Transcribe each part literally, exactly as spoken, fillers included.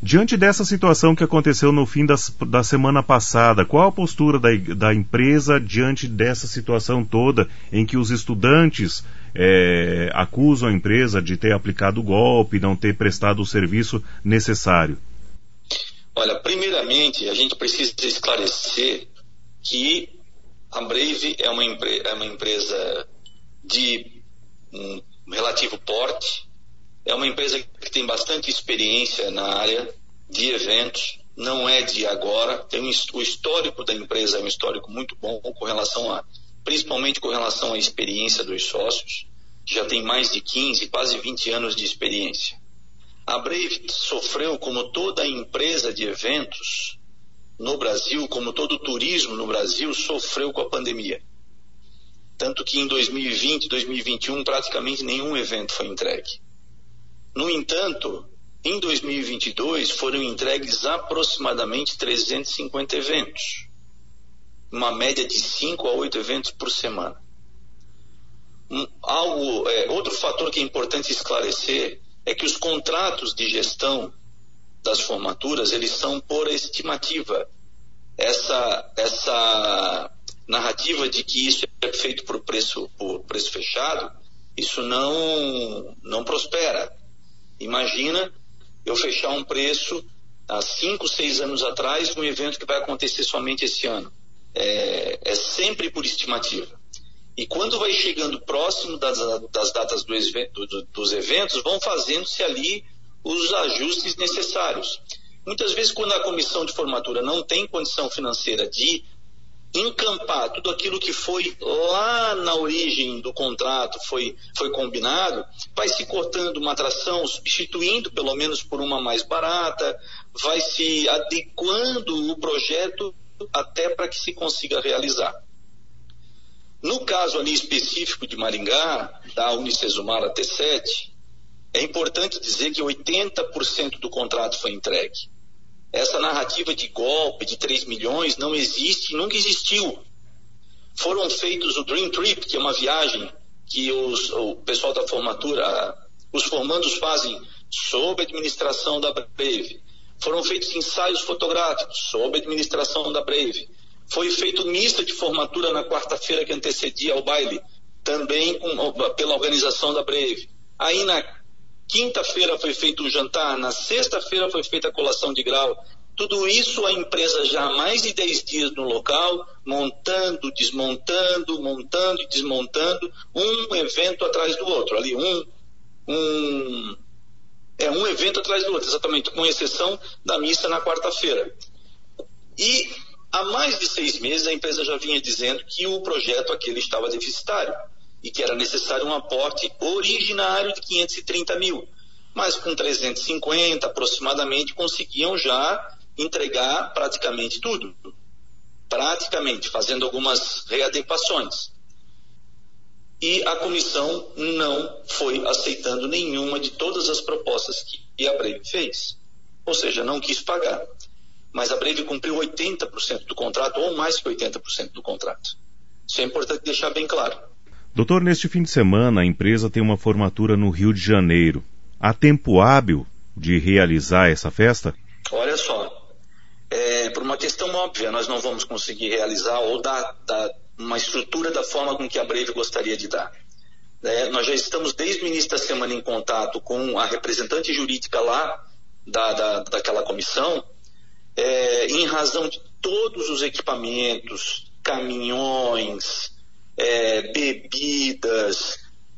Diante dessa situação que aconteceu no fim das, da semana passada, qual a postura da, da empresa diante dessa situação toda em que os estudantes é, acusam a empresa de ter aplicado o golpe, não ter prestado o serviço necessário? Olha, primeiramente a gente precisa esclarecer que a Brave é uma, empre- é uma empresa de um relativo porte, é uma empresa que tem bastante experiência na área de eventos, não é de agora, tem um, o histórico da empresa é um histórico muito bom com relação a, principalmente com relação à experiência dos sócios, que já tem mais de quinze, quase vinte anos de experiência. A Brave sofreu, como toda empresa de eventos no Brasil, como todo turismo no Brasil, sofreu com a pandemia. Tanto que em dois mil e vinte, dois mil e vinte e um, praticamente nenhum evento foi entregue. No entanto, em dois mil e vinte e dois foram entregues aproximadamente trezentos e cinquenta eventos. Uma média de cinco a oito eventos por semana. Um, algo, é, outro fator que é importante esclarecer é que os contratos de gestão das formaturas, eles são por estimativa. Essa, essa narrativa de que isso é feito por preço, por preço fechado, isso não, não prospera. Imagina eu fechar um preço há cinco, seis anos atrás, um evento que vai acontecer somente esse ano. É, é sempre por estimativa. E quando vai chegando próximo das, das datas do, do, dos eventos, vão fazendo-se ali os ajustes necessários. Muitas vezes, quando a comissão de formatura não tem condição financeira de encampar tudo aquilo que foi lá na origem do contrato, foi, foi combinado, vai se cortando uma atração, substituindo pelo menos por uma mais barata, vai se adequando o projeto até para que se consiga realizar. No caso ali específico de Maringá, da Unicesumar a T sete, é importante dizer que oitenta por cento do contrato foi entregue. Essa narrativa de golpe de três milhões não existe, nunca existiu. Foram feitos o Dream Trip, que é uma viagem que os, o pessoal da formatura, os formandos fazem sob a administração da Brave. Foram feitos ensaios fotográficos sob a administração da Brave. Foi feito missa de formatura na quarta-feira que antecedia ao baile, também com, pela organização da Brave. Aí na quinta-feira foi feito um jantar, na sexta-feira foi feita a colação de grau. Tudo isso a empresa já há mais de dez dias no local, montando, desmontando, montando e desmontando, um evento atrás do outro. Ali um, um, é um evento atrás do outro, exatamente, com exceção da missa na quarta-feira. E há mais de seis meses a empresa já vinha dizendo que o projeto aquele estava deficitário e que era necessário um aporte originário de quinhentos e trinta mil. Mas com trezentos e cinquenta aproximadamente conseguiam já entregar praticamente tudo. Praticamente, fazendo algumas readequações. E a comissão não foi aceitando nenhuma de todas as propostas que a Brave fez. Ou seja, não quis pagar. Mas a Brave cumpriu oitenta por cento do contrato, ou mais que oitenta por cento do contrato. Isso é importante deixar bem claro. Doutor, neste fim de semana a empresa tem uma formatura no Rio de Janeiro. Há tempo hábil de realizar essa festa? Olha só, é, por uma questão óbvia, nós não vamos conseguir realizar ou dar, dar uma estrutura da forma com que a Brave gostaria de dar. É, nós já estamos desde o início da semana em contato com a representante jurídica lá da, da, daquela comissão, é, em razão de todos os equipamentos, caminhões, É, bebidas,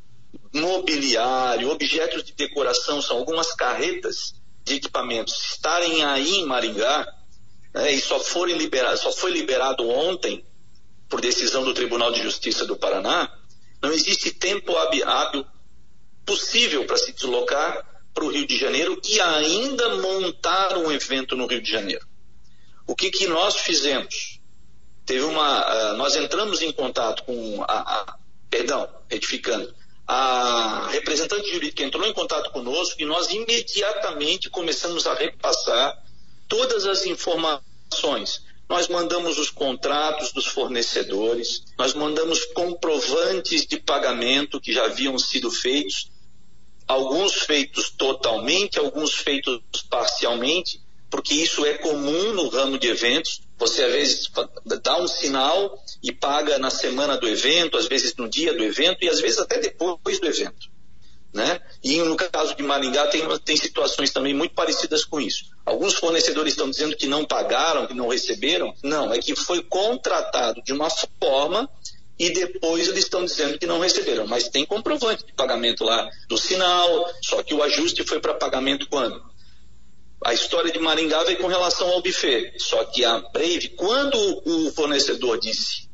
mobiliário, objetos de decoração, são algumas carretas de equipamentos estarem aí em Maringá, né, e só, forem liberados, só foi liberado ontem, por decisão do Tribunal de Justiça do Paraná. Não existe tempo hábil possível para se deslocar para o Rio de Janeiro e ainda montar um evento no Rio de Janeiro. O que, que nós fizemos? Teve uma, uh, nós entramos em contato com a, a, perdão, retificando, a representante jurídica entrou em contato conosco e nós imediatamente começamos a repassar todas as informações. Nós mandamos os contratos dos fornecedores, nós mandamos comprovantes de pagamento que já haviam sido feitos, alguns feitos totalmente, alguns feitos parcialmente, porque isso é comum no ramo de eventos. Você, às vezes, dá um sinal e paga na semana do evento, às vezes no dia do evento e às vezes até depois do evento, né? E no caso de Maringá tem, tem situações também muito parecidas com isso. Alguns fornecedores estão dizendo que não pagaram, que não receberam. Não, é que foi contratado de uma forma e depois eles estão dizendo que não receberam. Mas tem comprovante de pagamento lá do sinal, só que o ajuste foi para pagamento quando? A história de Maringá veio com relação ao buffet. Só que a Brave, quando o fornecedor disse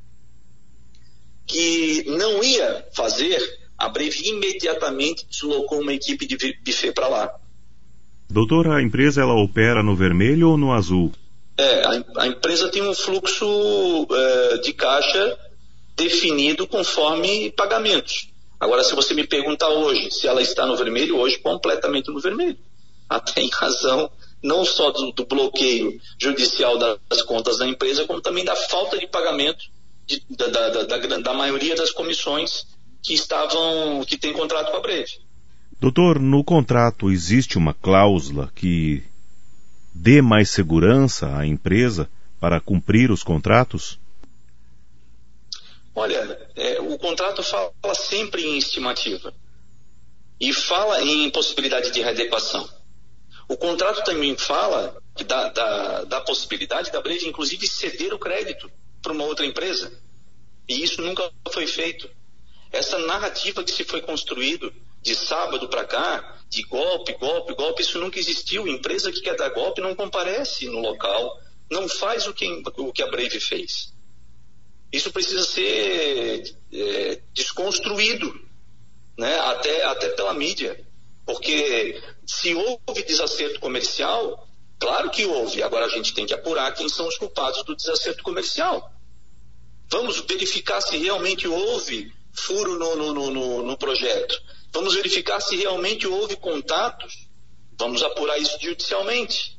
que não ia fazer, a Brave imediatamente deslocou uma equipe de buffet para lá. Doutor, a empresa ela opera no vermelho ou no azul? É, a, a empresa tem um fluxo é, de caixa definido conforme pagamentos. Agora, se você me perguntar hoje se ela está no vermelho, hoje completamente no vermelho. Até em razão não só do, do bloqueio judicial das contas da empresa, como também da falta de pagamento de, da, da, da, da, da maioria das comissões que estavam, que tem contrato com a Brave. Doutor, no contrato existe uma cláusula que dê mais segurança à empresa para cumprir os contratos? Olha, é, o contrato fala sempre em estimativa e fala em possibilidade de readequação. O contrato também fala da, da, da possibilidade da Brave, inclusive, ceder o crédito para uma outra empresa. E isso nunca foi feito. Essa narrativa que se foi construído de sábado para cá, de golpe, golpe, golpe, isso nunca existiu. Empresa que quer dar golpe não comparece no local, não faz o que, o que a Brave fez. Isso precisa ser é, desconstruído, né? até, até pela mídia. Porque se houve desacerto comercial, claro que houve. Agora a gente tem que apurar quem são os culpados do desacerto comercial. Vamos verificar se realmente houve furo no, no, no, no projeto. Vamos verificar se realmente houve contatos. Vamos apurar isso judicialmente.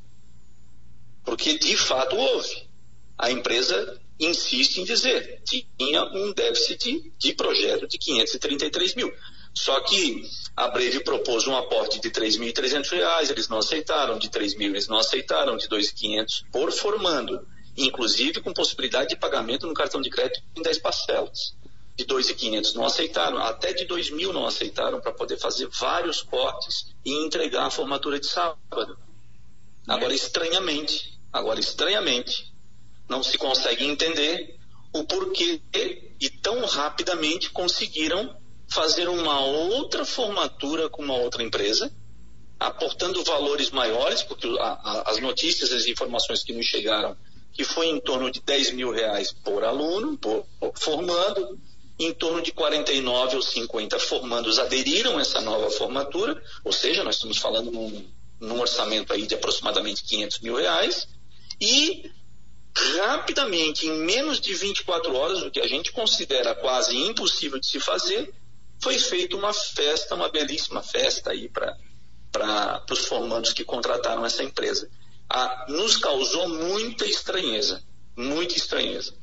Porque de fato houve. A empresa insiste em dizer que tinha um déficit de projeto de quinhentos e trinta e três mil. Só que a Brave propôs um aporte de três mil e trezentos reais, eles não aceitaram, de três mil eles não aceitaram, de dois mil e quinhentos por formando, inclusive com possibilidade de pagamento no cartão de crédito em dez parcelas. De dois mil e quinhentos não aceitaram, até de dois mil não aceitaram para poder fazer vários cortes e entregar a formatura de sábado. Agora estranhamente, agora estranhamente, não se consegue entender o porquê e tão rapidamente conseguiram fazer uma outra formatura com uma outra empresa, aportando valores maiores, porque a, a, as notícias, as informações que nos chegaram, que foi em torno de dez mil reais por aluno, por, por formando, em torno de quarenta e nove ou cinquenta formandos aderiram a essa nova formatura, ou seja, nós estamos falando num, num orçamento aí de aproximadamente quinhentos mil reais, e rapidamente, em menos de vinte e quatro horas, o que a gente considera quase impossível de se fazer, foi feita uma festa, uma belíssima festa aí para os formandos que contrataram essa empresa. Ah, nos causou muita estranheza, muita estranheza.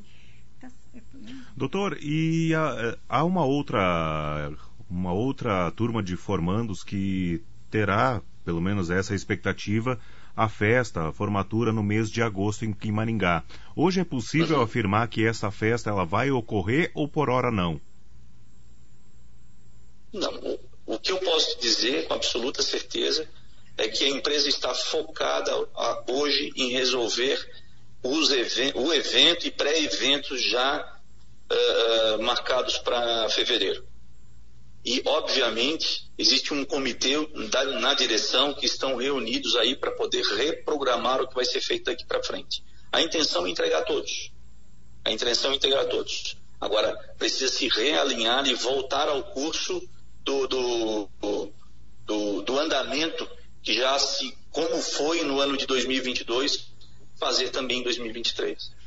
Doutor, e há, há uma outra, uma outra turma de formandos que terá, pelo menos essa expectativa, a festa, a formatura no mês de agosto em Maringá. Hoje é possível uhum. afirmar que essa festa ela vai ocorrer ou por hora não? Não, o, o que eu posso dizer com absoluta certeza é que a empresa está focada a, hoje em resolver os even, o evento e pré-eventos já uh, marcados para fevereiro. E, obviamente, existe um comitê da, na direção que estão reunidos aí para poder reprogramar o que vai ser feito daqui para frente. A intenção é entregar a todos. A intenção é entregar a todos. Agora, precisa se realinhar e voltar ao curso Do, do, do, do andamento que já se, como foi no ano de dois mil e vinte e dois, fazer também em dois mil e vinte e três.